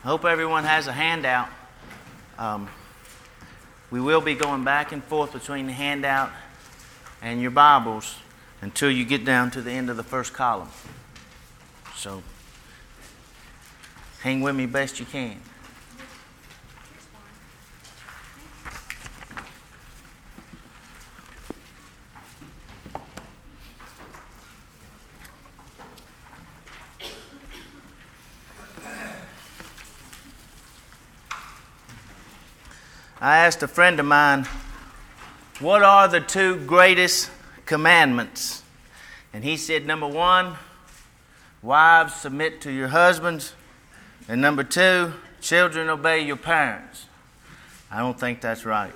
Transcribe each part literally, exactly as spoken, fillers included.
hope everyone has a handout. Um, we will be going back and forth between the handout and your Bibles until you get down to the end of the first column. So, hang with me best you can. I asked a friend of mine, what are the two greatest commandments? And he said, number one, wives, submit to your husbands. And number two, children, obey your parents. I don't think that's right.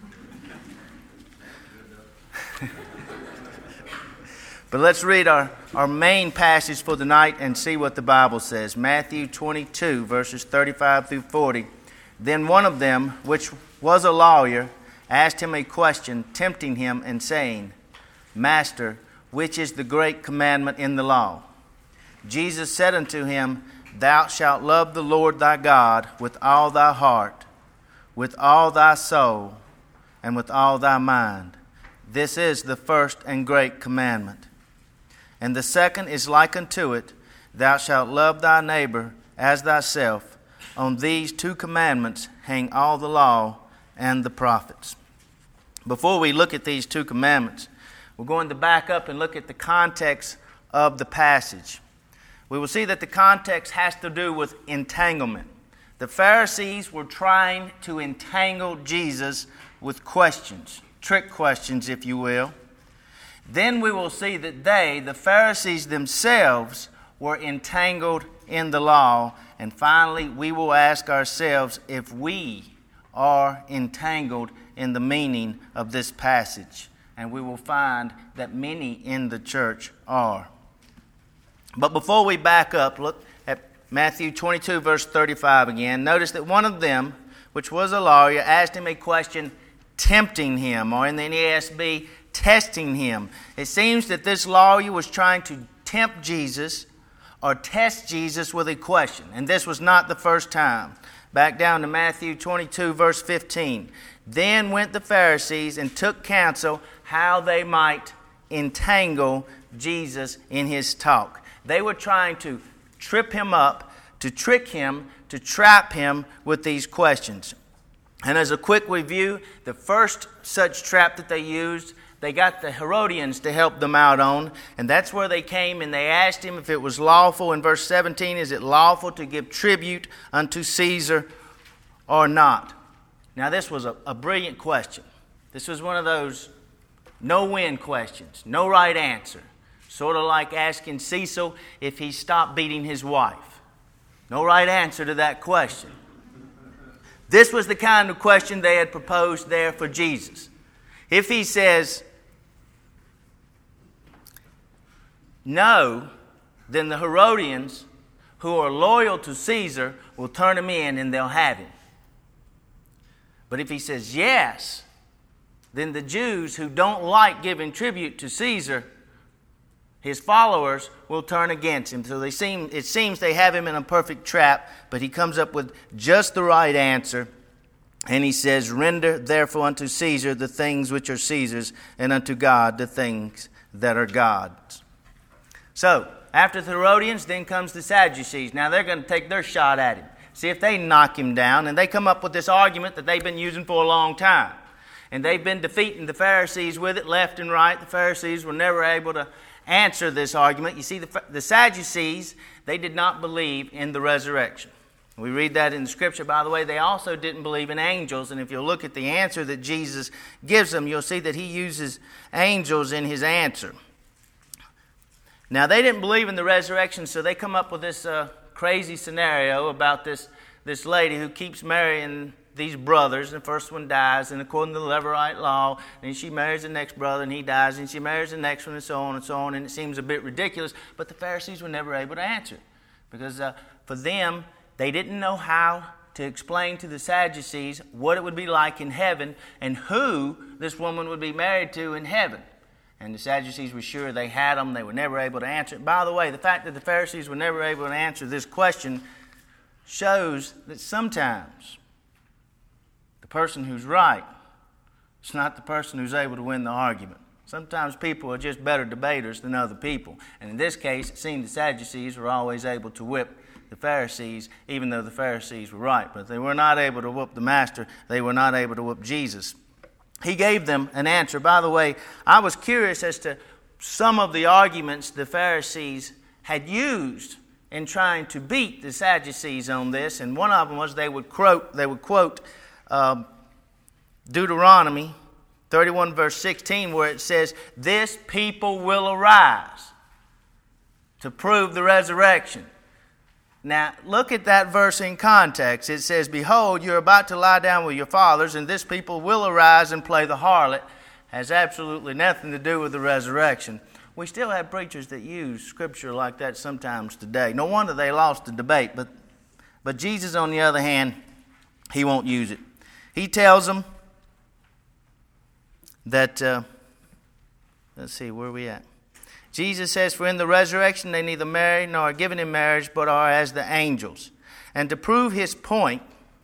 But let's read our, our main passage for the night and see what the Bible says. Matthew twenty-two, verses thirty-five through forty. Then one of them, which was a lawyer, asked him a question, tempting him and saying, Master, which is the great commandment in the law? Jesus said unto him, Thou shalt love the Lord thy God with all thy heart, with all thy soul, and with all thy mind. This is the first and great commandment. And the second is like unto it, Thou shalt love thy neighbor as thyself. On these two commandments hang all the law and the prophets. Before we look at these two commandments, we're going to back up and look at the context of the passage. We will see that the context has to do with entanglement. The Pharisees were trying to entangle Jesus with questions, trick questions, if you will. Then we will see that they, the Pharisees themselves, were entangled in the law. And finally, we will ask ourselves if we are entangled in the meaning of this passage. And we will find that many in the church are. But before we back up, look at Matthew twenty-two, verse thirty-five again. Notice that one of them, which was a lawyer, asked him a question, tempting him, or in the N A S B, testing him. It seems that this lawyer was trying to tempt Jesus or test Jesus with a question. And this was not the first time. Back down to Matthew twenty-two, verse fifteen. Then went the Pharisees and took counsel how they might entangle Jesus in his talk. They were trying to trip him up, to trick him, to trap him with these questions. And as a quick review, the first such trap that they used, they got the Herodians to help them out on, and that's where they came and they asked him if it was lawful. In verse seventeen, is it lawful to give tribute unto Caesar or not? Now this was a, a brilliant question. This was one of those no-win questions, no right answer. Sort of like asking Cecil if he stopped beating his wife. No right answer to that question. This was the kind of question they had proposed there for Jesus. If he says no, then the Herodians, who are loyal to Caesar, will turn him in and they'll have him. But if he says yes, then the Jews who don't like giving tribute to Caesar, his followers, will turn against him. So they seem, it seems they have him in a perfect trap, but he comes up with just the right answer. And he says, Render therefore unto Caesar the things which are Caesar's, and unto God the things that are God's. So, after the Herodians, then comes the Sadducees. Now they're going to take their shot at him. See if they knock him down. And they come up with this argument that they've been using for a long time. And they've been defeating the Pharisees with it left and right. The Pharisees were never able to answer this argument. You see, the, the Sadducees, they did not believe in the resurrection. We read that in the Scripture. By the way, they also didn't believe in angels. And if you look at the answer that Jesus gives them, you'll see that he uses angels in his answer. Now, they didn't believe in the resurrection, so they come up with this uh, crazy scenario about this, this lady who keeps marrying these brothers. And the first one dies, and according to the Levirate law, and she marries the next brother, and he dies, and she marries the next one, and so on and so on. And it seems a bit ridiculous, but the Pharisees were never able to answer it. Because uh, for them, they didn't know how to explain to the Sadducees what it would be like in heaven and who this woman would be married to in heaven. And the Sadducees were sure they had them. They were never able to answer it. By the way, the fact that the Pharisees were never able to answer this question shows that sometimes the person who's right is not the person who's able to win the argument. Sometimes people are just better debaters than other people. And in this case, it seemed the Sadducees were always able to whip the Pharisees, even though the Pharisees were right. But they were not able to whoop the Master. They were not able to whoop Jesus. He gave them an answer. By the way, I was curious as to some of the arguments the Pharisees had used in trying to beat the Sadducees on this. And one of them was they would quote, they would quote uh, Deuteronomy thirty-one verse sixteen, where it says, "This people will arise to prove the resurrection." Now, look at that verse in context. It says, "Behold, you're about to lie down with your fathers, and this people will arise and play the harlot." Has absolutely nothing to do with the resurrection. We still have preachers that use scripture like that sometimes today. No wonder they lost the debate. But, but Jesus, on the other hand, he won't use it. He tells them that, uh, let's see, where are we at? Jesus says, "For in the resurrection they neither marry nor are given in marriage, but are as the angels." And to prove his point,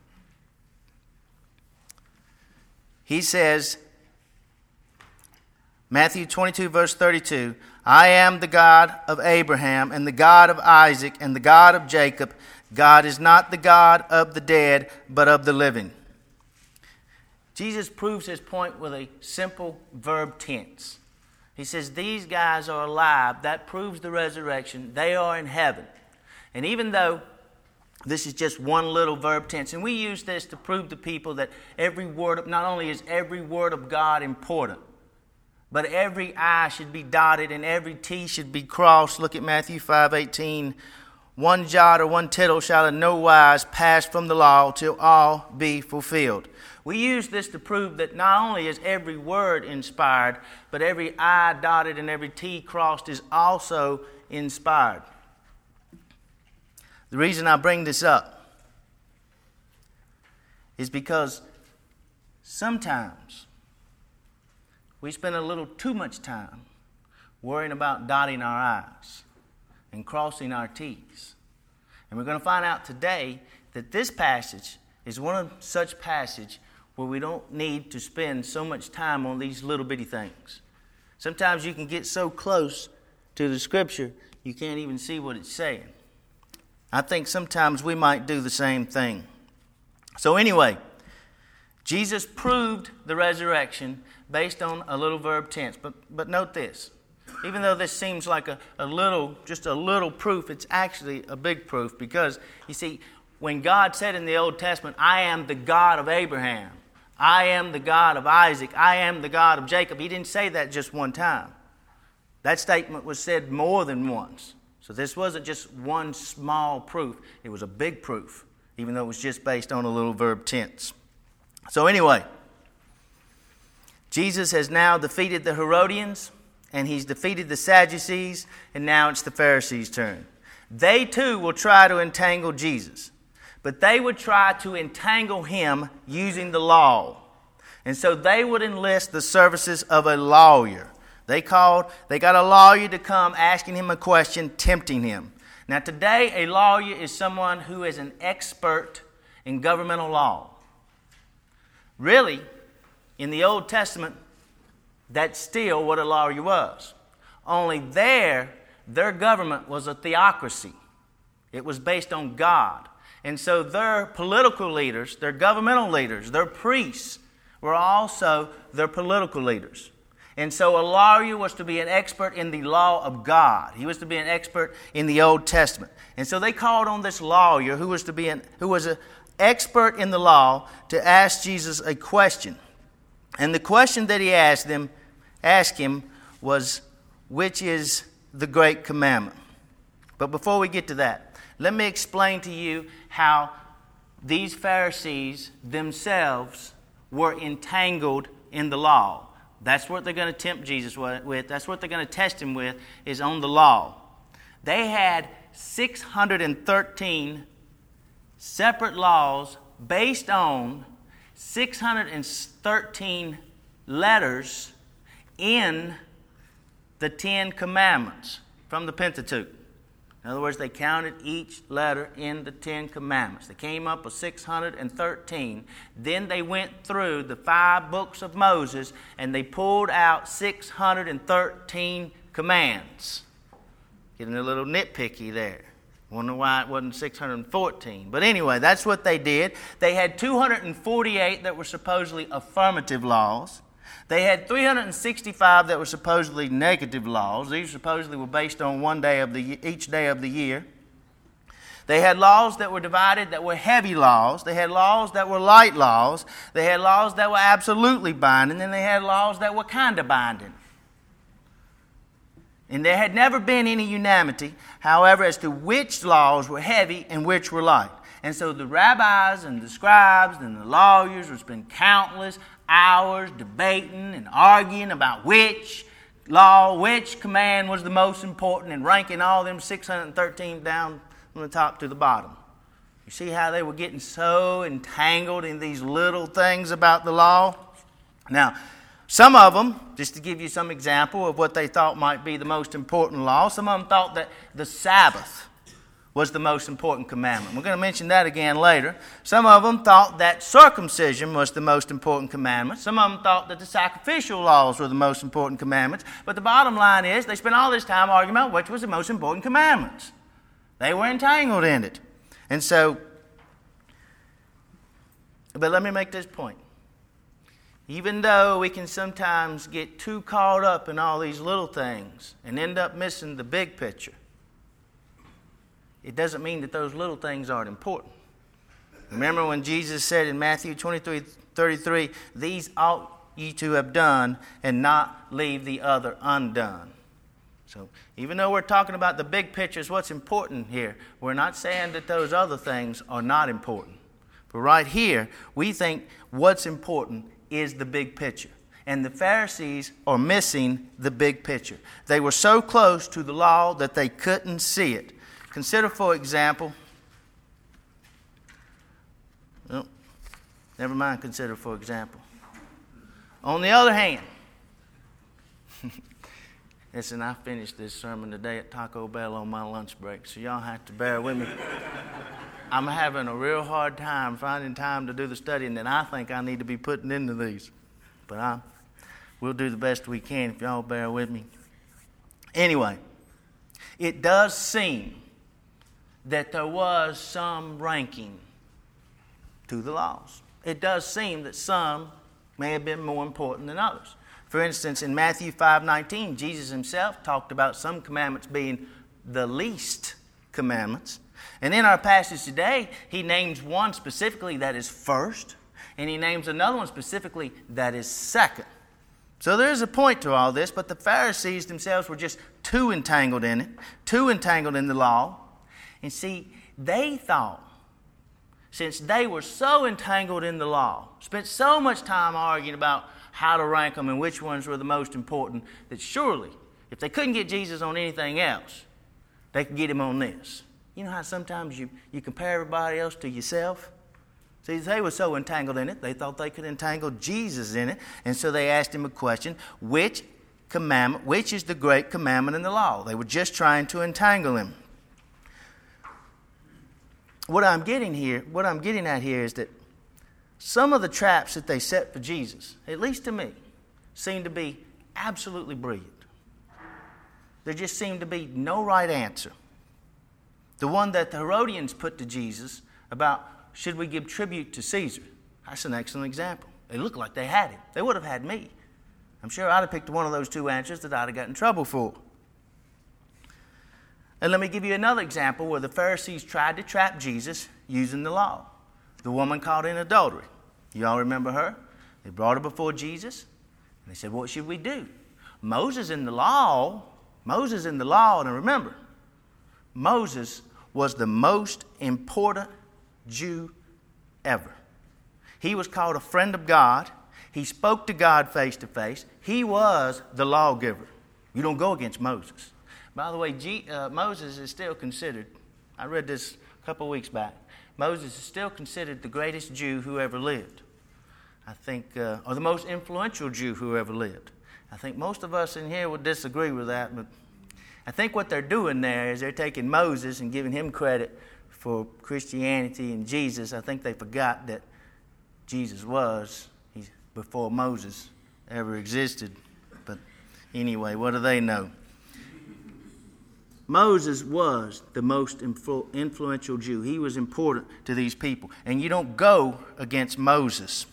he says, Matthew twenty-two verse thirty-two, "I am the God of Abraham and the God of Isaac and the God of Jacob. God is not the God of the dead, but of the living." Jesus proves his point with a simple verb tense. He says, these guys are alive. That proves the resurrection. They are in heaven. And even though this is just one little verb tense, and we use this to prove to people that every word, of, not only is every word of God important, but every I should be dotted and every T should be crossed. Look at Matthew five eighteen. "One jot or one tittle shall in no wise pass from the law till all be fulfilled." We use this to prove that not only is every word inspired, but every I dotted and every T crossed is also inspired. The reason I bring this up is because sometimes we spend a little too much time worrying about dotting our I's and crossing our T's. And we're going to find out today that this passage is one of such passages where we don't need to spend so much time on these little bitty things. Sometimes you can get so close to the Scripture, you can't even see what it's saying. I think sometimes we might do the same thing. So anyway, Jesus proved the resurrection based on a little verb tense. But, but note this. Even though this seems like a, a little, just a little proof, it's actually a big proof. Because, you see, when God said in the Old Testament, "I am the God of Abraham, I am the God of Isaac, I am the God of Jacob," he didn't say that just one time. That statement was said more than once. So this wasn't just one small proof. It was a big proof, even though it was just based on a little verb tense. So anyway, Jesus has now defeated the Herodians, and he's defeated the Sadducees, and now it's the Pharisees' turn. They too will try to entangle Jesus, but they would try to entangle him using the law. And so they would enlist the services of a lawyer. They called, they got a lawyer to come asking him a question, tempting him. Now today, a lawyer is someone who is an expert in governmental law. Really, in the Old Testament, that's still what a lawyer was. Only there, their government was a theocracy. It was based on God. And so their political leaders, their governmental leaders, their priests were also their political leaders. And so a lawyer was to be an expert in the law of God. He was to be an expert in the Old Testament. And so they called on this lawyer who was to be an, who was an expert in the law to ask Jesus a question. And the question that he asked them, asked him was, which is the great commandment? But before we get to that, let me explain to you how these Pharisees themselves were entangled in the law. That's what they're going to tempt Jesus with. That's what they're going to test him with, is on the law. They had six hundred thirteen separate laws based on six hundred thirteen letters in the Ten Commandments from the Pentateuch. In other words, they counted each letter in the Ten Commandments. They came up with six hundred thirteen. Then they went through the five books of Moses and they pulled out six hundred thirteen commands. Getting a little nitpicky there. Wonder why it wasn't six hundred fourteen. But anyway, that's what they did. They had two hundred forty-eight that were supposedly affirmative laws. They had three hundred sixty-five that were supposedly negative laws. These supposedly were based on one day of the each day of the year. They had laws that were divided that were heavy laws. They had laws that were light laws. They had laws that were absolutely binding. And they had laws that were kind of binding. And there had never been any unanimity, however, as to which laws were heavy and which were light. And so the rabbis and the scribes and the lawyers would spend countless hours debating and arguing about which law, which command was the most important, and ranking all them six hundred thirteen down from the top to the bottom. You see how they were getting so entangled in these little things about the law? Now, some of them, just to give you some example of what they thought might be the most important law, some of them thought that the Sabbath was the most important commandment. We're going to mention that again later. Some of them thought that circumcision was the most important commandment. Some of them thought that the sacrificial laws were the most important commandments. But the bottom line is they spent all this time arguing about which was the most important commandments. They were entangled in it. And so, but let me make this point. Even though we can sometimes get too caught up in all these little things and end up missing the big picture, it doesn't mean that those little things aren't important. Remember when Jesus said in Matthew twenty-three thirty-three, "These ought ye to have done, and not leave the other undone." So even though we're talking about the big picture is what's important here, we're not saying that those other things are not important. But right here, we think what's important is the big picture. And the Pharisees are missing the big picture. They were so close to the law that they couldn't see it. Consider, for example, well, never mind, consider, for example. On the other hand, listen, I finished this sermon today at Taco Bell on my lunch break, so y'all have to bear with me. I'm having a real hard time finding time to do the studying that I think I need to be putting into these. But I, we'll do the best we can if y'all bear with me. Anyway, it does seem that there was some ranking to the laws. It does seem that some may have been more important than others. For instance, in Matthew five nineteen, Jesus himself talked about some commandments being the least commandments. And in our passage today, he names one specifically that is first, and he names another one specifically that is second. So there is a point to all this, but the Pharisees themselves were just too entangled in it, too entangled in the law. And see, they thought, since they were so entangled in the law, spent so much time arguing about how to rank them and which ones were the most important, that surely, if they couldn't get Jesus on anything else, they could get him on this. You know how sometimes you, you compare everybody else to yourself? See, they were so entangled in it, they thought they could entangle Jesus in it. And so they asked him a question, which commandment, which is the great commandment in the law? They were just trying to entangle him. What I'm getting here, what I'm getting at here is that some of the traps that they set for Jesus, at least to me, seem to be absolutely brilliant. There just seemed to be no right answer. The one that the Herodians put to Jesus about should we give tribute to Caesar, that's an excellent example. They looked like they had it. They would have had me. I'm sure I'd have picked one of those two answers that I'd have got in trouble for. And let me give you another example where the Pharisees tried to trap Jesus using the law. The woman caught in adultery. You all remember her? They brought her before Jesus, and they said, what should we do? Moses in the law, Moses in the law, and remember, Moses was the most important Jew ever. He was called a friend of God. He spoke to God face to face. He was the lawgiver. You don't go against Moses. By the way, G, uh, Moses is still considered, I read this a couple of weeks back, Moses is still considered the greatest Jew who ever lived. I think, uh, or the most influential Jew who ever lived. I think most of us in here would disagree with that, but I think what they're doing there is they're taking Moses and giving him credit for Christianity and Jesus. I think they forgot that Jesus was he's before Moses ever existed. But anyway, what do they know? Moses was the most influ- influential Jew. He was important to these people. And you don't go against Moses.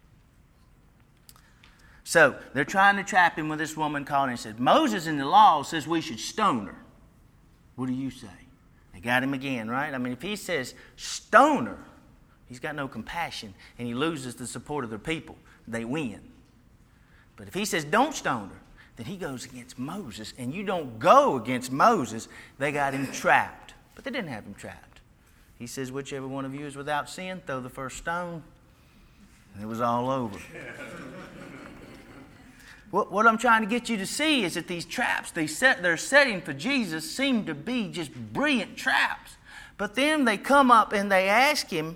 So they're trying to trap him with this woman called and said, Moses in the law says we should stone her. What do you say? They got him again, right? I mean, if he says stone her, he's got no compassion and he loses the support of the people. They win. But if he says don't stone her, then he goes against Moses. And you don't go against Moses. They got him trapped. But they didn't have him trapped. He says, whichever one of you is without sin, throw the first stone. And it was all over. What, what I'm trying to get you to see is that these traps they set, they're setting for Jesus seem to be just brilliant traps. But then they come up and they ask him,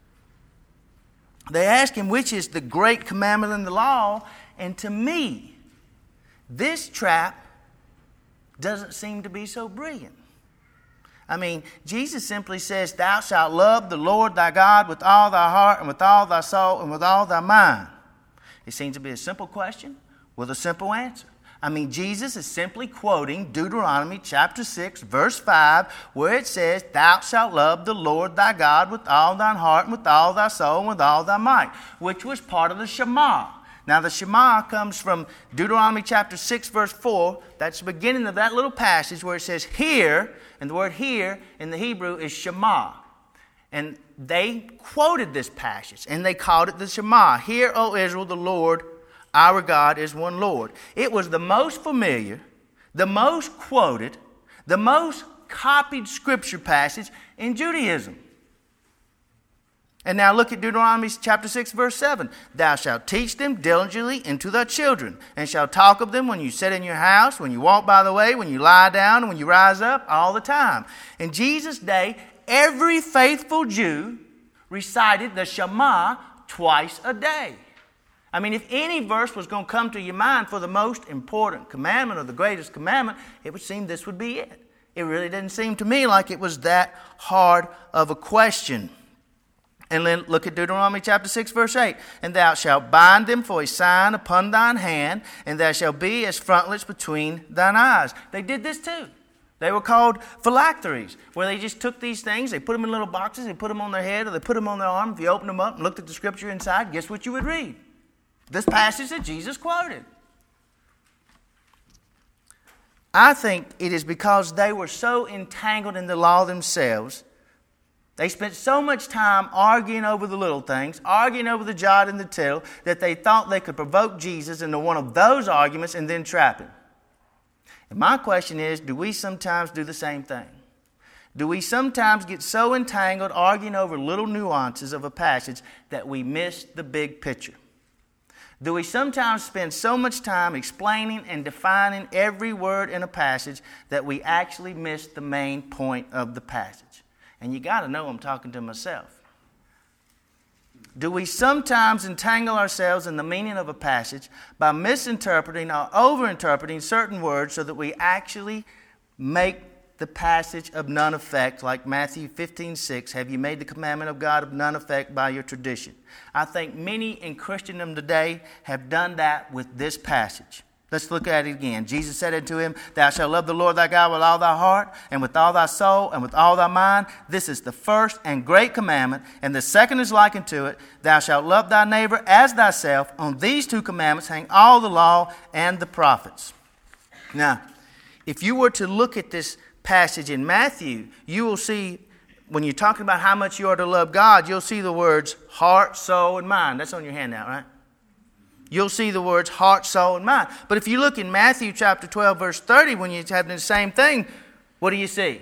they ask him which is the great commandment in the law. And to me, this trap doesn't seem to be so brilliant. I mean, Jesus simply says, thou shalt love the Lord thy God with all thy heart and with all thy soul and with all thy mind. It seems to be a simple question with a simple answer. I mean, Jesus is simply quoting Deuteronomy chapter six, verse five, where it says, thou shalt love the Lord thy God with all thine heart and with all thy soul and with all thy might, which was part of the Shema. Now, the Shema comes from Deuteronomy chapter six, verse four. That's the beginning of that little passage where it says hear, and the word hear in the Hebrew is Shema. And they quoted this passage, and they called it the Shema. Hear, O Israel, the Lord our God is one Lord. It was the most familiar, the most quoted, the most copied scripture passage in Judaism. And now look at Deuteronomy chapter six, verse seven. Thou shalt teach them diligently unto thy children, and shalt talk of them when you sit in your house, when you walk by the way, when you lie down, and when you rise up, all the time. In Jesus' day, every faithful Jew recited the Shema twice a day. I mean, if any verse was going to come to your mind for the most important commandment or the greatest commandment, it would seem this would be it. It really didn't seem to me like it was that hard of a question. And then look at Deuteronomy chapter six, verse eight. And thou shalt bind them for a sign upon thine hand, and thou shalt be as frontlets between thine eyes. They did this too. They were called phylacteries, where they just took these things, they put them in little boxes, they put them on their head, or they put them on their arm. If you opened them up and looked at the scripture inside, guess what you would read? This passage that Jesus quoted. I think it is because they were so entangled in the law themselves. They spent so much time arguing over the little things, arguing over the jot and the tittle, that they thought they could provoke Jesus into one of those arguments and then trap him. And my question is, do we sometimes do the same thing? Do we sometimes get so entangled arguing over little nuances of a passage that we miss the big picture? Do we sometimes spend so much time explaining and defining every word in a passage that we actually miss the main point of the passage? And you got to know I'm talking to myself. Do we sometimes entangle ourselves in the meaning of a passage by misinterpreting or overinterpreting certain words so that we actually make the passage of none effect, like Matthew fifteen six, have you made the commandment of God of none effect by your tradition? I think many in Christendom today have done that with this passage. Let's look at it again. Jesus said unto him, thou shalt love the Lord thy God with all thy heart, and with all thy soul, and with all thy mind. This is the first and great commandment, and the second is like unto it. Thou shalt love thy neighbor as thyself. On these two commandments hang all the law and the prophets. Now, if you were to look at this passage in Matthew, you will see, when you're talking about how much you are to love God, you'll see the words heart, soul, and mind. That's on your handout, right? You'll see the words heart, soul, and mind. But if you look in Matthew chapter twelve, verse thirty, when you're having the same thing, what do you see?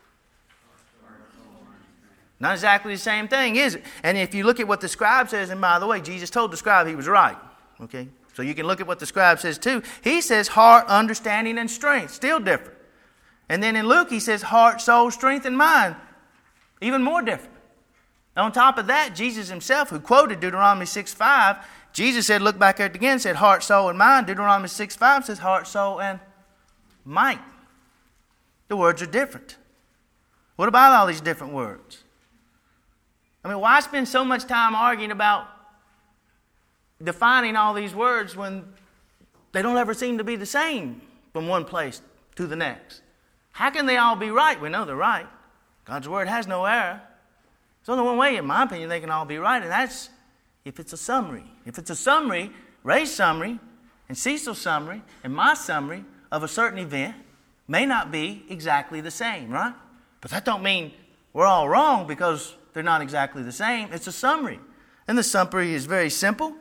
Not exactly the same thing, is it? And if you look at what the scribe says, and by the way, Jesus told the scribe he was right. Okay? So you can look at what the scribe says too. He says heart, understanding, and strength. Still different. And then in Luke, he says heart, soul, strength, and mind. Even more different. On top of that, Jesus himself, who quoted Deuteronomy six five, Jesus said, look back at it again, said heart, soul, and mind. Deuteronomy six five says heart, soul, and might. The words are different. What about all these different words? I mean, why spend so much time arguing about defining all these words when they don't ever seem to be the same from one place to the next? How can they all be right? We know they're right. God's Word has no error. There's only one way, in my opinion, they can all be right, and that's if it's a summary. If it's a summary, Ray's summary, and Cecil's summary, and my summary of a certain event may not be exactly the same, right? But that don't mean we're all wrong because they're not exactly the same. It's a summary. And the summary is very simple.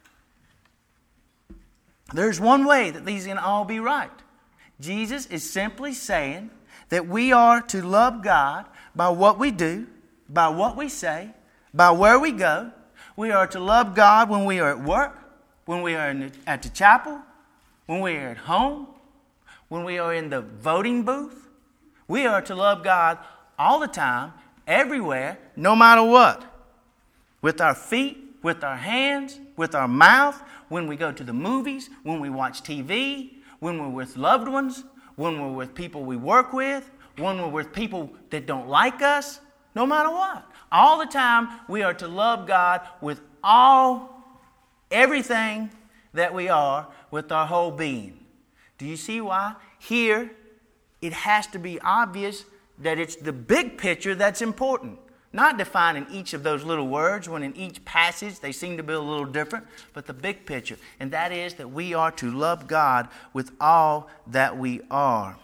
There's one way that these can all be right. Jesus is simply saying that we are to love God by what we do, by what we say, by where we go. We are to love God when we are at work, when we are in the, at the chapel, when we are at home, when we are in the voting booth. We are to love God all the time, everywhere, no matter what. With our feet, with our hands, with our mouth, when we go to the movies, when we watch T V, when we're with loved ones, when we're with people we work with, when we're with people that don't like us, no matter what. All the time, we are to love God with all, everything that we are, with our whole being. Do you see why? Here, it has to be obvious that it's the big picture that's important. Not defining each of those little words when in each passage they seem to be a little different, but the big picture. And that is that we are to love God with all that we are.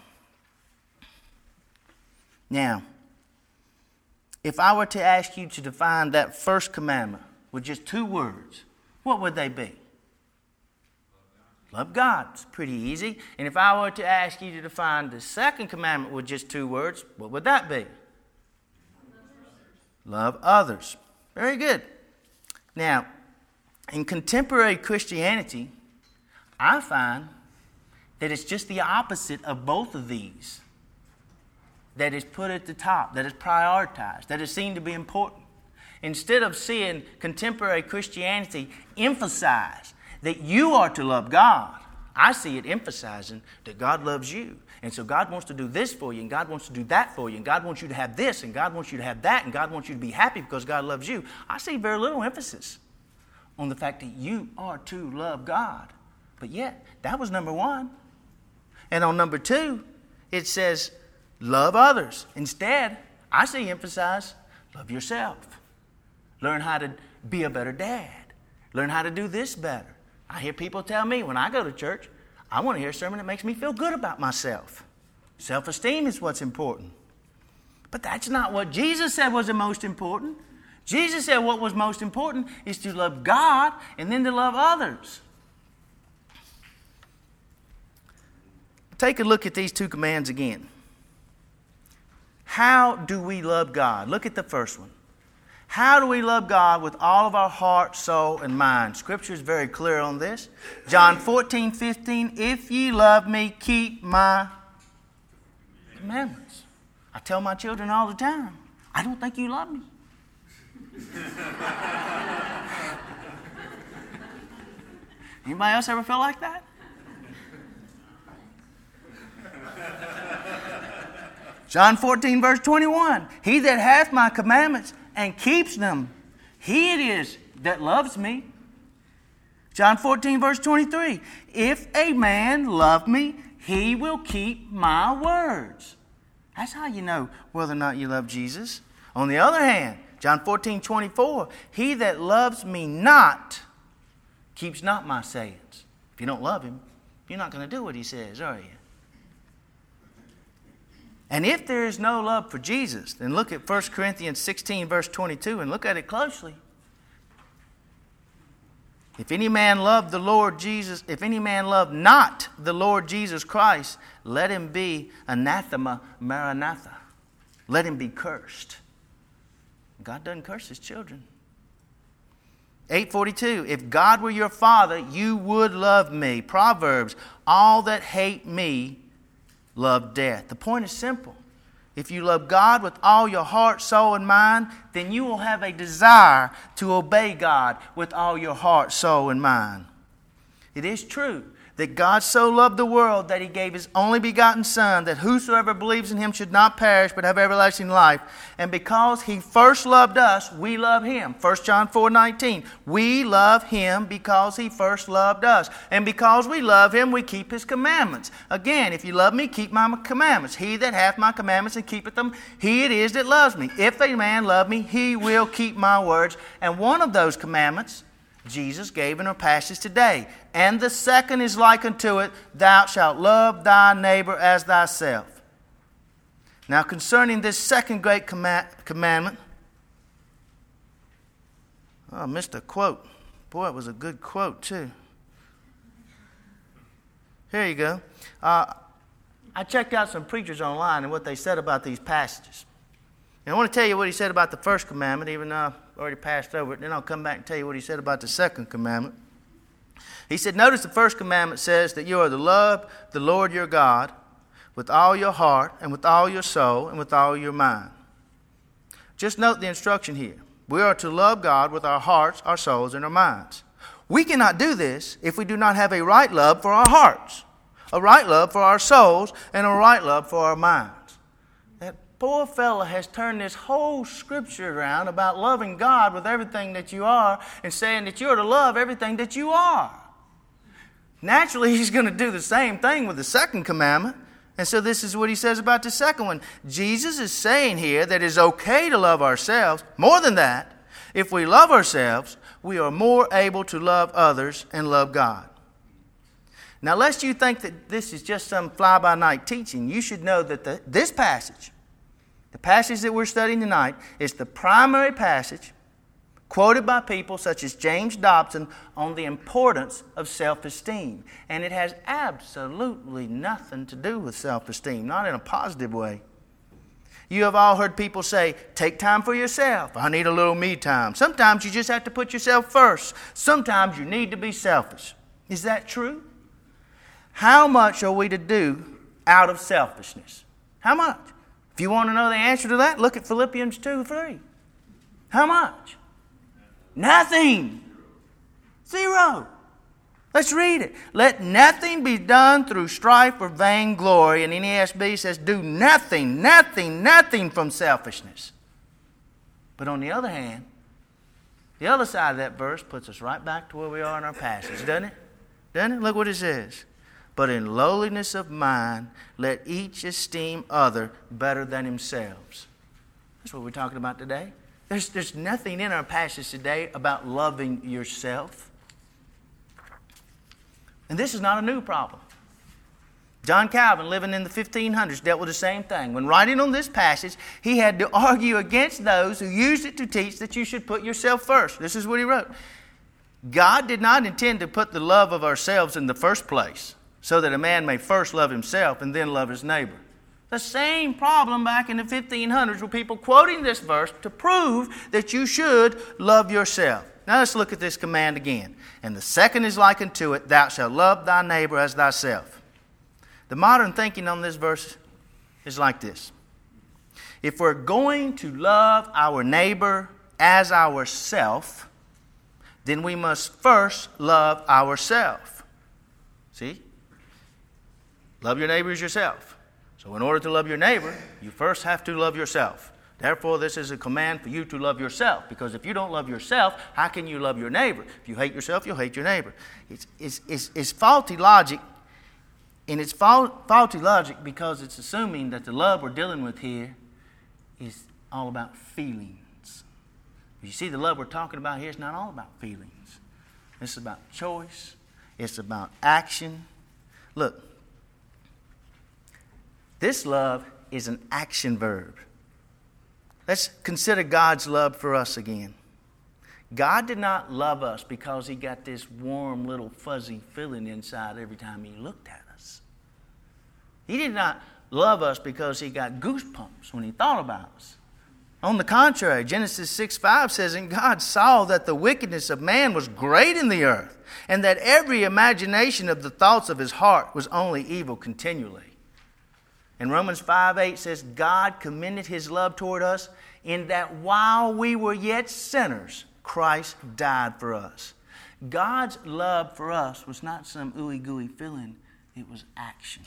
Now, if I were to ask you to define that first commandment with just two words, what would they be? Love God. It's pretty easy. And if I were to ask you to define the second commandment with just two words, what would that be? Love others. Very good. Now, in contemporary Christianity, I find that it's just the opposite of both of these that is put at the top, that is prioritized, that is seen to be important. Instead of seeing contemporary Christianity emphasize that you are to love God, I see it emphasizing that God loves you. And so God wants to do this for you, and God wants to do that for you, and God wants you to have this, and God wants you to have that, and God wants you to be happy because God loves you. I see very little emphasis on the fact that you are to love God. But yet, that was number one. And on number two, it says, love others. Instead, I see emphasize, love yourself. Learn how to be a better dad. Learn how to do this better. I hear people tell me when I go to church, I want to hear a sermon that makes me feel good about myself. Self-esteem is what's important. But that's not what Jesus said was the most important. Jesus said what was most important is to love God and then to love others. Take a look at these two commands again. How do we love God? Look at the first one. How do we love God with all of our heart, soul, and mind? Scripture is very clear on this. John fourteen fifteen, if ye love me, keep my commandments. I tell my children all the time, I don't think you love me. Anybody else ever feel like that? John fourteen verse twenty-one, he that hath my commandments and keeps them, he it is that loves me. John fourteen verse twenty-three, if a man love me, he will keep my words. That's how you know whether or not you love Jesus. On the other hand, John fourteen twenty-four, he that loves me not keeps not my sayings. If you don't love him, you're not going to do what he says, are you? And if there is no love for Jesus, then look at First Corinthians sixteen, verse twenty-two, and look at it closely. If any man love the Lord Jesus, if any man love not the Lord Jesus Christ, let him be anathema maranatha. Let him be cursed. God doesn't curse his children. eight forty-two, if God were your father, you would love me. Proverbs, all that hate me love death. The point is simple. If you love God with all your heart, soul, and mind, then you will have a desire to obey God with all your heart, soul, and mind. It is true that God so loved the world that he gave his only begotten Son, that whosoever believes in him should not perish but have everlasting life. And because he first loved us, we love him. First John four nineteen. We love him because he first loved us. And because we love him, we keep his commandments. Again, if you love me, keep my commandments. He that hath my commandments and keepeth them, he it is that loves me. If a man love me, he will keep my words. And one of those commandments Jesus gave in our passage today. And the second is like unto it, thou shalt love thy neighbor as thyself. Now concerning this second great command- commandment, oh, I missed a quote. Boy, it was a good quote too. Here you go. Uh, I checked out some preachers online and what they said about these passages. And I want to tell you what he said about the first commandment, even though I've already passed over it. Then I'll come back and tell you what he said about the second commandment. He said, notice the first commandment says that you are to love the Lord your God with all your heart and with all your soul and with all your mind. Just note the instruction here. We are to love God with our hearts, our souls, and our minds. We cannot do this if we do not have a right love for our hearts, a right love for our souls, and a right love for our minds. That poor fella has turned this whole scripture around about loving God with everything that you are and saying that you're to love everything that you are. Naturally, he's going to do the same thing with the second commandment. And so this is what he says about the second one. Jesus is saying here that it's okay to love ourselves. More than that, if we love ourselves, we are more able to love others and love God. Now, lest you think that this is just some fly-by-night teaching, you should know that the, this passage, the passage that we're studying tonight, is the primary passage quoted by people such as James Dobson on the importance of self-esteem. And it has absolutely nothing to do with self-esteem, not in a positive way. You have all heard people say, take time for yourself. I need a little me time. Sometimes you just have to put yourself first. Sometimes you need to be selfish. Is that true? How much are we to do out of selfishness? How much? If you want to know the answer to that, look at Philippians two three. How much? Nothing. Zero. Let's read it. Let nothing be done through strife or vainglory. And N A S B says, do nothing, nothing, nothing from selfishness. But on the other hand, the other side of that verse puts us right back to where we are in our passage, doesn't it? Doesn't it? Look what it says. But in lowliness of mind, let each esteem other better than themselves. That's what we're talking about today. There's, there's nothing in our passage today about loving yourself. And this is not a new problem. John Calvin, living in the fifteen hundreds, dealt with the same thing. When writing on this passage, he had to argue against those who used it to teach that you should put yourself first. This is what he wrote. God did not intend to put the love of ourselves in the first place, so that a man may first love himself and then love his neighbor. The same problem back in the fifteen hundreds were people quoting this verse to prove that you should love yourself. Now let's look at this command again. And the second is like unto it, thou shalt love thy neighbor as thyself. The modern thinking on this verse is like this. If we're going to love our neighbor as ourself, then we must first love ourselves. See? Love your neighbor as yourself. So in order to love your neighbor, you first have to love yourself. Therefore, this is a command for you to love yourself. Because if you don't love yourself, how can you love your neighbor? If you hate yourself, you'll hate your neighbor. It's, it's, it's, it's faulty logic. And it's faulty logic because it's assuming that the love we're dealing with here is all about feelings. You see, the love we're talking about here is not all about feelings. It's about choice. It's about action. Look. This love is an action verb. Let's consider God's love for us again. God did not love us because he got this warm little fuzzy feeling inside every time he looked at us. He did not love us because he got goosebumps when he thought about us. On the contrary, Genesis six five says, and God saw that the wickedness of man was great in the earth, and that every imagination of the thoughts of his heart was only evil continually. And Romans five eight says, God commended his love toward us in that while we were yet sinners, Christ died for us. God's love for us was not some ooey-gooey feeling. It was action.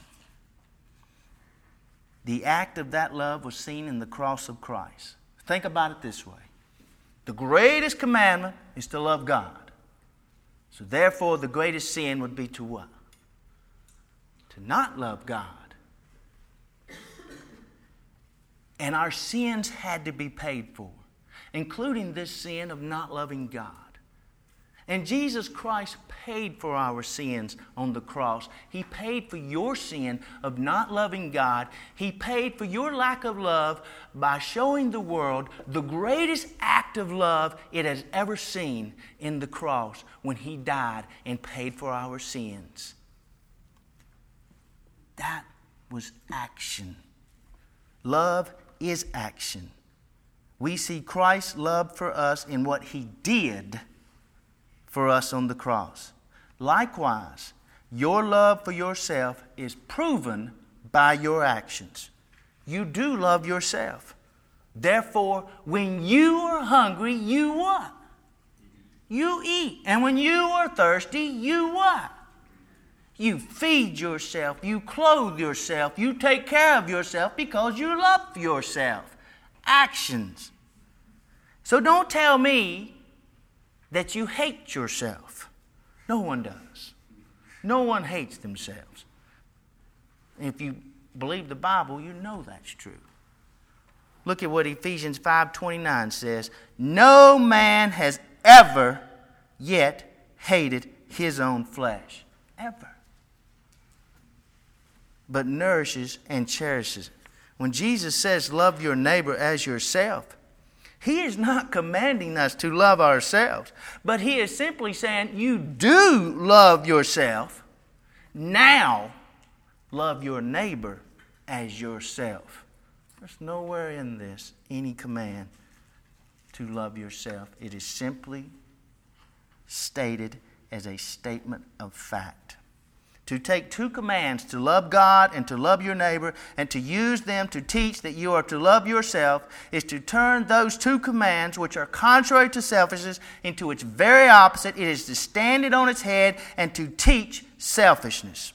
The act of that love was seen in the cross of Christ. Think about it this way. The greatest commandment is to love God. So therefore, the greatest sin would be to what? To not love God. And our sins had to be paid for, including this sin of not loving God. And Jesus Christ paid for our sins on the cross. He paid for your sin of not loving God. He paid for your lack of love by showing the world the greatest act of love it has ever seen in the cross when He died and paid for our sins. That was action. Love is action. We see Christ's love for us in what He did for us on the cross. Likewise, your love for yourself is proven by your actions. You do love yourself. Therefore, when you are hungry, you what? You eat. And when you are thirsty, you what? You feed yourself. You clothe yourself. You take care of yourself because you love yourself. Actions. So don't tell me that you hate yourself. No one does. No one hates themselves. If you believe the Bible, you know that's true. Look at what Ephesians five twenty-nine says. No man has ever yet hated his own flesh. Ever. But nourishes and cherishes it. When Jesus says love your neighbor as yourself, He is not commanding us to love ourselves, but He is simply saying you do love yourself. Now love your neighbor as yourself. There's nowhere in this any command to love yourself. It is simply stated as a statement of fact. To take two commands, to love God and to love your neighbor, and to use them to teach that you are to love yourself, is to turn those two commands, which are contrary to selfishness, into its very opposite. It is to stand it on its head and to teach selfishness.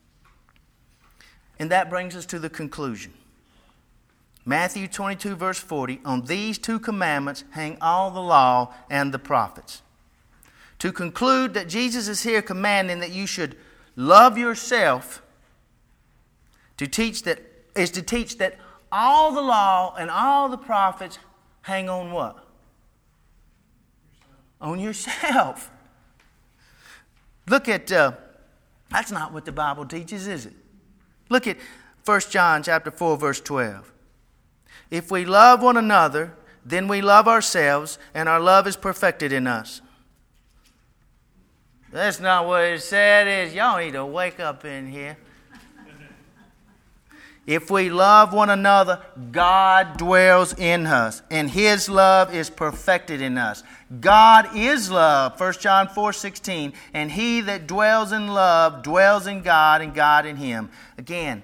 And that brings us to the conclusion. Matthew twenty-two, verse forty, on these two commandments hang all the law and the prophets. To conclude that Jesus is here commanding that you should love yourself, to teach that is to teach that all the law and all the prophets hang on what? Yourself. On yourself. Look at, uh, that's not what the Bible teaches, is it? Look at First John chapter four, verse twelve. If we love one another, then we love ourselves, and our love is perfected in us. That's not what it said. Is y'all need to wake up in here. If we love one another, God dwells in us, and His love is perfected in us. God is love, First John four sixteen, and he that dwells in love dwells in God, and God in him. Again,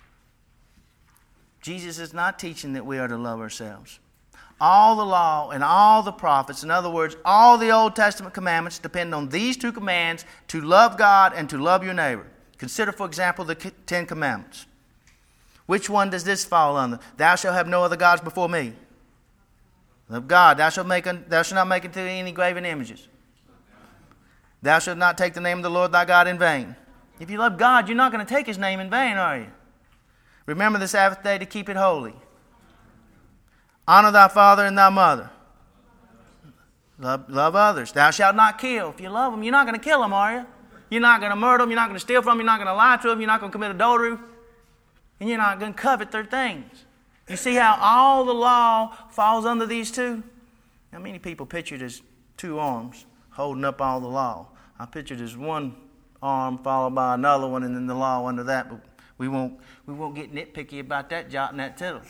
Jesus is not teaching that we are to love ourselves. All the law and all the prophets, in other words, all the Old Testament commandments depend on these two commands, to love God and to love your neighbor. Consider, for example, the Ten Commandments. Which one does this fall under? Thou shalt have no other gods before me. Love God. Thou shalt, make un, thou shalt not make unto thee any graven images. Thou shalt not take the name of the Lord thy God in vain. If you love God, you're not going to take His name in vain, are you? Remember the Sabbath day to keep it holy. Honor thy father and thy mother. Love, love others. Thou shalt not kill. If you love them, you're not going to kill them, are you? You're not going to murder them. You're not going to steal from them. You're not going to lie to them. You're not going to commit adultery. And you're not going to covet their things. You see how all the law falls under these two? How many people pictured as two arms holding up all the law? I pictured as one arm followed by another one and then the law under that. But we won't, we won't get nitpicky about that jot and that tittle.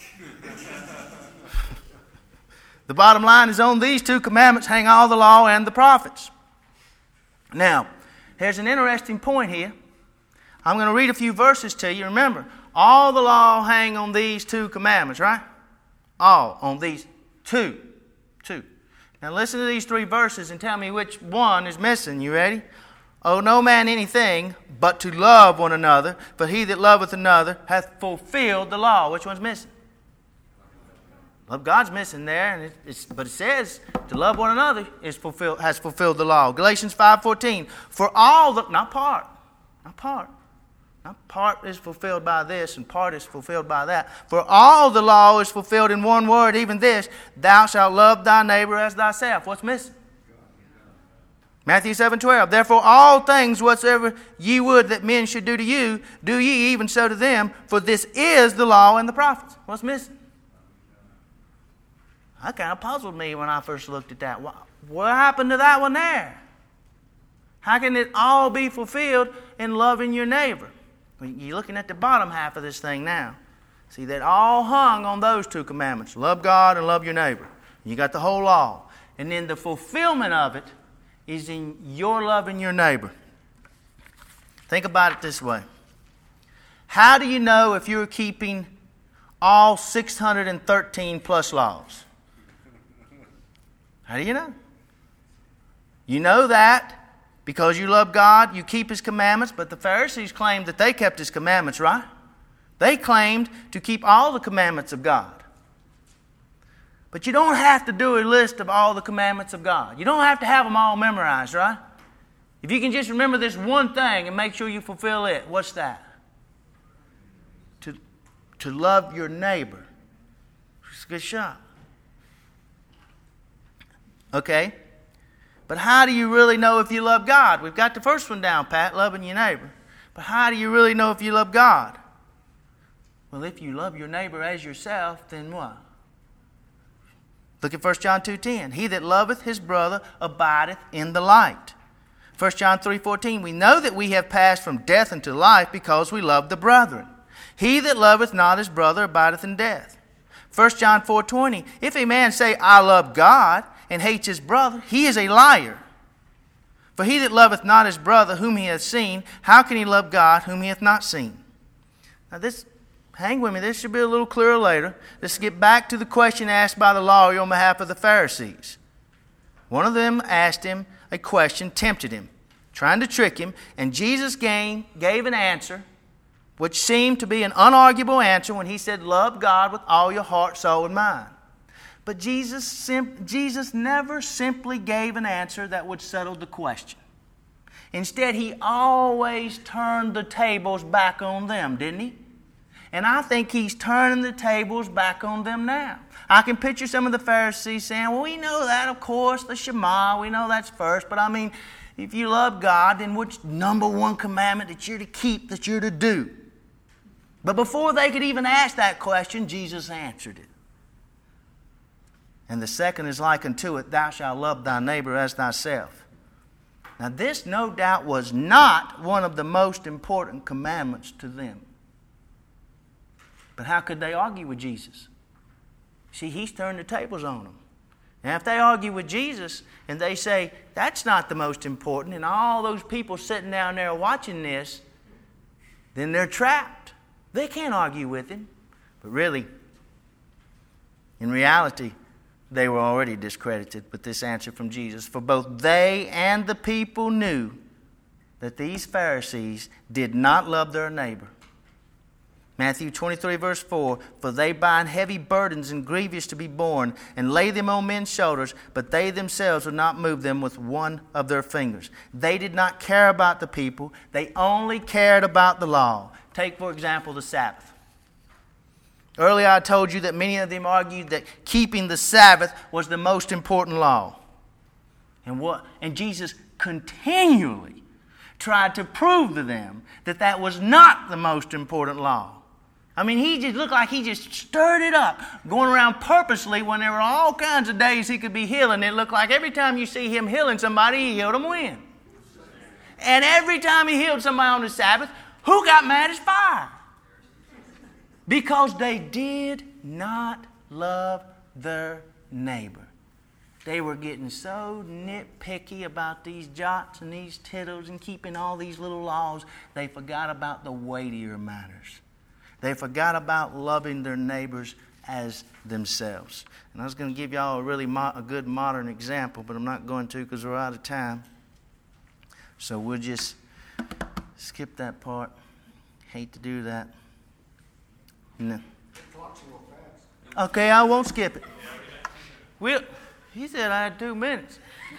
The bottom line is on these two commandments hang all the law and the prophets. Now, here's an interesting point here. I'm going to read a few verses to you. Remember, all the law hang on these two commandments, right? All on these two. Two. Now listen to these three verses and tell me which one is missing. You ready? Owe no man anything but to love one another, for he that loveth another hath fulfilled the law. Which one's missing? Love God's missing there, and it, it's, but it says to love one another is fulfilled, has fulfilled the law. Galatians five fourteen. For all the, not part, not part, not part is fulfilled by this and part is fulfilled by that. For all the law is fulfilled in one word, even this, thou shalt love thy neighbor as thyself. What's missing? Matthew seven twelve. Therefore all things whatsoever ye would that men should do to you, do ye even so to them, for this is the law and the prophets. What's missing? That kind of puzzled me when I first looked at that. What, what happened to that one there? How can it all be fulfilled in loving your neighbor? You're looking at the bottom half of this thing now. See, that all hung on those two commandments. Love God and love your neighbor. You got the whole law. And then the fulfillment of it is in your loving your neighbor. Think about it this way. How do you know if you're keeping all six hundred thirteen plus laws? How do you know? You know that because you love God, you keep His commandments, but the Pharisees claimed that they kept His commandments, right? They claimed to keep all the commandments of God. But you don't have to do a list of all the commandments of God. You don't have to have them all memorized, right? If you can just remember this one thing and make sure you fulfill it, what's that? To, to love your neighbor. It's a good shot. Okay? But how do you really know if you love God? We've got the first one down, Pat, loving your neighbor. But how do you really know if you love God? Well, if you love your neighbor as yourself, then what? Look at First John two ten. He that loveth his brother abideth in the light. First John three fourteen. We know that we have passed from death unto life because we love the brethren. He that loveth not his brother abideth in death. First John four twenty. If a man say, I love God, and hates his brother, he is a liar. For he that loveth not his brother whom he hath seen, how can he love God whom he hath not seen? Now this, hang with me, this should be a little clearer later. Let's get back to the question asked by the lawyer on behalf of the Pharisees. One of them asked him a question, tempted him, trying to trick him, and Jesus gave, gave an answer which seemed to be an unarguable answer when he said, love God with all your heart, soul, and mind. But Jesus, sim- Jesus never simply gave an answer that would settle the question. Instead, He always turned the tables back on them, didn't He? And I think He's turning the tables back on them now. I can picture some of the Pharisees saying, well, we know that, of course, the Shema, we know that's first. But I mean, if you love God, then which number one commandment that you're to keep, that you're to do? But before they could even ask that question, Jesus answered it. And the second is like unto it, thou shalt love thy neighbor as thyself. Now this no doubt was not one of the most important commandments to them. But how could they argue with Jesus? See, He's turned the tables on them. Now if they argue with Jesus and they say, that's not the most important, and all those people sitting down there watching this, then they're trapped. They can't argue with Him. But really, in reality, they were already discredited with this answer from Jesus. For both they and the people knew that these Pharisees did not love their neighbor. Matthew twenty-three verse four, for they bind heavy burdens and grievous to be borne, and lay them on men's shoulders, but they themselves would not move them with one of their fingers. They did not care about the people. They only cared about the law. Take, for example, the Sabbath. Earlier I told you that many of them argued that keeping the Sabbath was the most important law. And what? And Jesus continually tried to prove to them that that was not the most important law. I mean, he just looked like he just stirred it up, going around purposely when there were all kinds of days he could be healing. It looked like every time you see him healing somebody, he healed them when? And every time he healed somebody on the Sabbath, who got mad as fire? Because they did not love their neighbor. They were getting so nitpicky about these jots and these tittles and keeping all these little laws, they forgot about the weightier matters. They forgot about loving their neighbors as themselves. And I was going to give y'all a really mo- a good modern example, but I'm not going to because we're out of time. So we'll just skip that part. Hate to do that. No. Okay, I won't skip it. We'll, he said I had two minutes.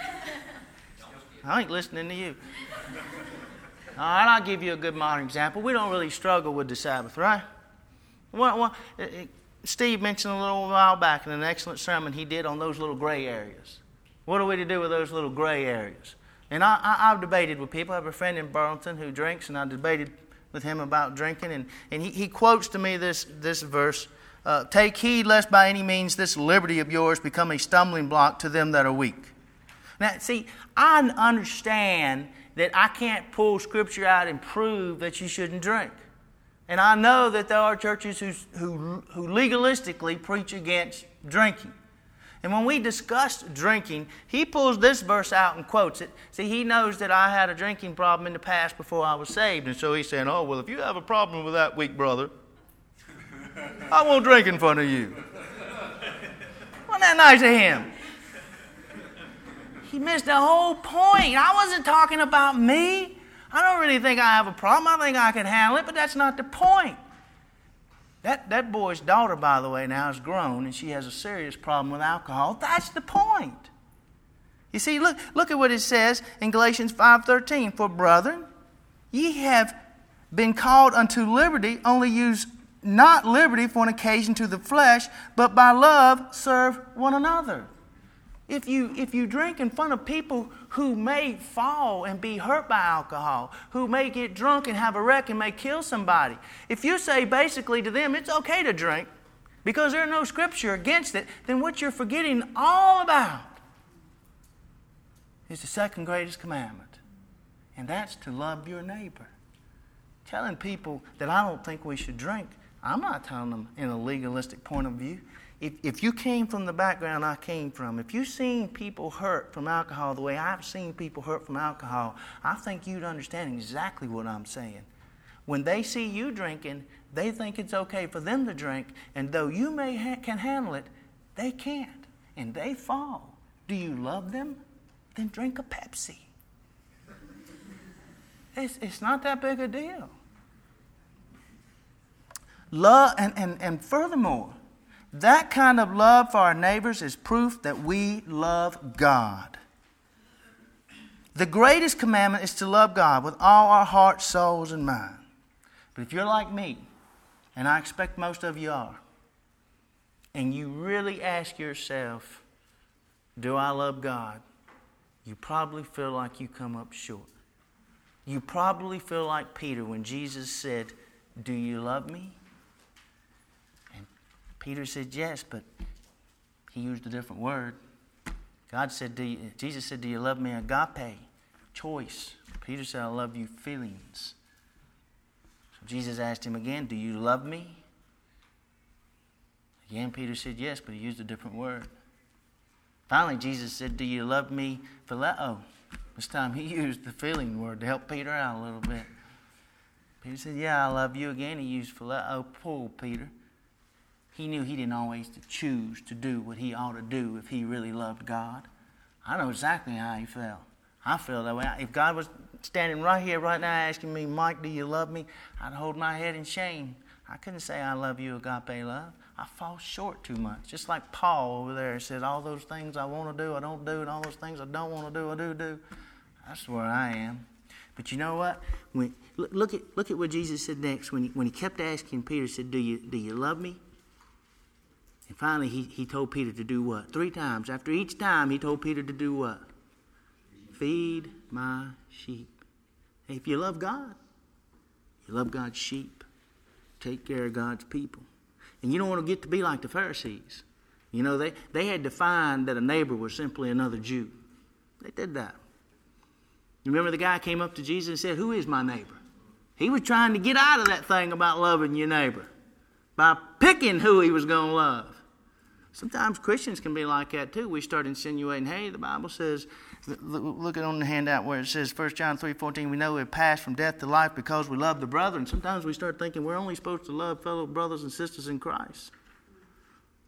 I ain't listening to you. All right, I'll give you a good modern example. We don't really struggle with the Sabbath, right? Well, well, Steve mentioned a little while back in an excellent sermon he did on those little gray areas. What are we to do with those little gray areas? And I, I, I've debated with people. I have a friend in Burlington who drinks, and I debated with him about drinking. And, and he, he quotes to me this, this verse, uh, "Take heed lest by any means this liberty of yours become a stumbling block to them that are weak." Now, see, I understand that I can't pull Scripture out and prove that you shouldn't drink. And I know that there are churches who, who, who legalistically preach against drinking. And when we discuss drinking, he pulls this verse out and quotes it. See, he knows that I had a drinking problem in the past before I was saved. And so he's saying, oh, well, if you have a problem with that, weak brother, I won't drink in front of you. Wasn't that nice of him? He missed the whole point. I wasn't talking about me. I don't really think I have a problem. I think I can handle it, but that's not the point. That, that boy's daughter, by the way, now is grown, and she has a serious problem with alcohol. That's the point. You see, look, look at what it says in Galatians five thirteen. "For brethren, ye have been called unto liberty, only use not liberty for an occasion to the flesh, but by love serve one another." If you, if you drink in front of people who may fall and be hurt by alcohol, who may get drunk and have a wreck and may kill somebody, if you say basically to them it's okay to drink because there's no Scripture against it, then what you're forgetting all about is the second greatest commandment, and that's to love your neighbor. Telling people that I don't think we should drink, I'm not telling them in a legalistic point of view. If, if you came from the background I came from, if you've seen people hurt from alcohol the way I've seen people hurt from alcohol, I think you'd understand exactly what I'm saying. When they see you drinking, they think it's okay for them to drink, and though you may ha- can handle it, they can't, and they fall. Do you love them? Then drink a Pepsi. It's, it's not that big a deal. Love, and, and, and furthermore, that kind of love for our neighbors is proof that we love God. The greatest commandment is to love God with all our heart, souls, and mind. But if you're like me, and I expect most of you are, and you really ask yourself, do I love God? You probably feel like you come up short. You probably feel like Peter when Jesus said, "Do you love me?" Peter said yes, but he used a different word. God said, do you, Jesus said, "Do you love me?" Agape, choice. Peter said, "I love you," feelings. So Jesus asked him again, "Do you love me?" Again, Peter said yes, but he used a different word. Finally, Jesus said, "Do you love me?" Phileo. This time he used the feeling word to help Peter out a little bit. Peter said, "Yeah, I love you." Again, he used phileo. Pull, Peter. He knew he didn't always choose to do what he ought to do if he really loved God. I know exactly how he felt. I feel that way. If God was standing right here, right now, asking me, "Mike, do you love me?" I'd hold my head in shame. I couldn't say I love you, agape love. I fall short too much. Just like Paul over there says, all those things I want to do, I don't do, and all those things I don't want to do, I do do. That's where I am. But you know what? When, look at look at what Jesus said next. When he, when he kept asking, Peter said, "Do you do you love me?" And finally, he, he told Peter to do what? Three times. After each time, he told Peter to do what? Feed my sheep. Hey, if you love God, you love God's sheep. Take care of God's people. And you don't want to get to be like the Pharisees. You know, they, they had defined that a neighbor was simply another Jew. They did that. You remember the guy came up to Jesus and said, "Who is my neighbor?" He was trying to get out of that thing about loving your neighbor by picking who he was going to love. Sometimes Christians can be like that too. We start insinuating, hey, the Bible says, look at on the handout where it says First John three fourteen, we know we've passed from death to life because we love the brethren. Sometimes we start thinking we're only supposed to love fellow brothers and sisters in Christ.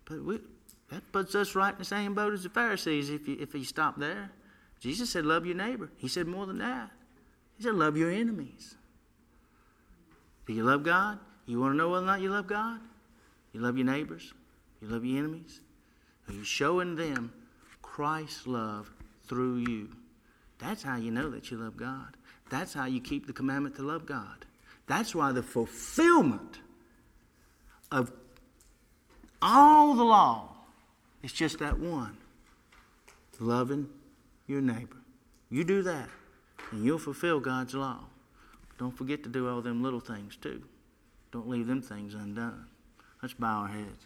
But we, that puts us right in the same boat as the Pharisees if you, if you stop there. Jesus said, love your neighbor. He said more than that. He said, love your enemies. Do you love God? You want to know whether or not you love God? You love your neighbors? You love your enemies? Are you showing them Christ's love through you? That's how you know that you love God. That's how you keep the commandment to love God. That's why the fulfillment of all the law is just that one. Loving your neighbor. You do that, and you'll fulfill God's law. Don't forget to do all them little things too. Don't leave them things undone. Let's bow our heads.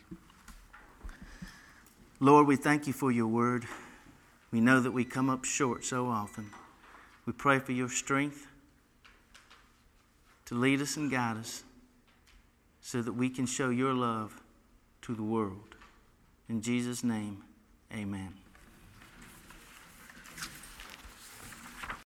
Lord, we thank you for your word. We know that we come up short so often. We pray for your strength to lead us and guide us so that we can show your love to the world. In Jesus' name, amen.